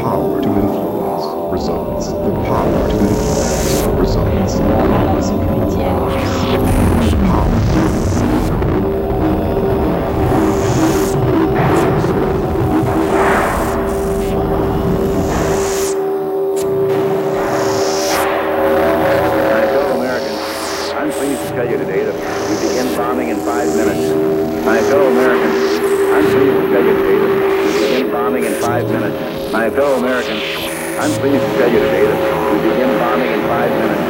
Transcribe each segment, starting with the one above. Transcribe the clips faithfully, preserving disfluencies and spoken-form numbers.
power to influence results. The power to influence results. Tell you today that we begin bombing in five minutes. My fellow Americans, I'm pleased to tell you today that we begin bombing in five minutes. My fellow Americans, I'm pleased to tell you today that we begin bombing in five minutes.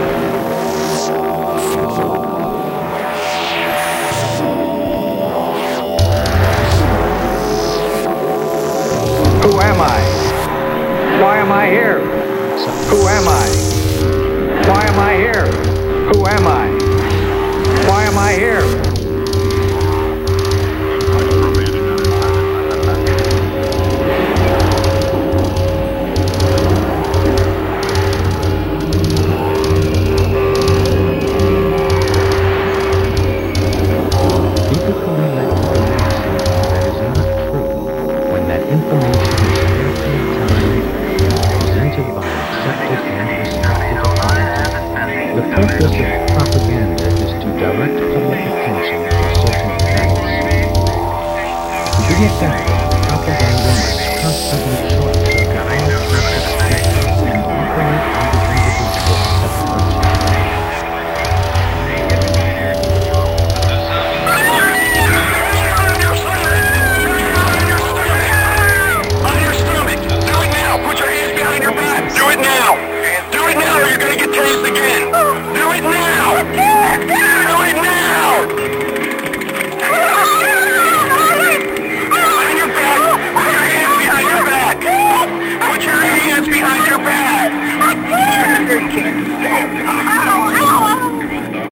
Who am I? Why am I here? Who am I? Why am I here? Who am I? Why am I here? People can let information that is not true when that information is carefully timed and presented by accepted and respected authority. The purpose of propaganda is to direct public attention to certain facts. To be effective, propaganda must constantly short-circuit all traffic signals and operate under individual subconscious. Do it now! Do it now or you're gonna get tased again! Do it now! Do it now! Behind your back! Put your hands behind your back! Put your hands behind your back!